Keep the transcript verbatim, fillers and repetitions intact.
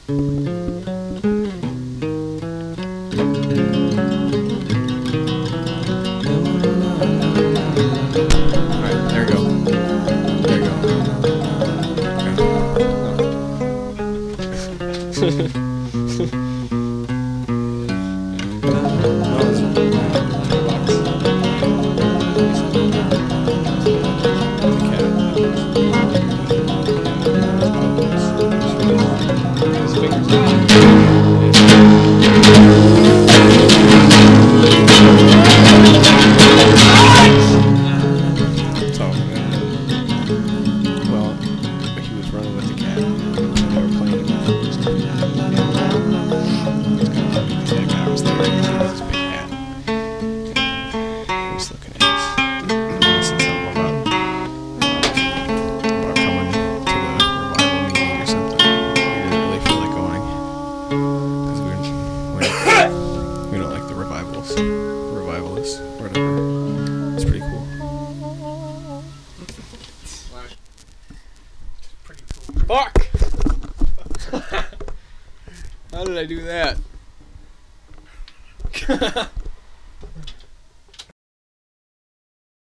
Alright, there you go. There you go. Okay. Revivalists, whatever. It's pretty cool. Pretty cool. Fuck! How did I do that?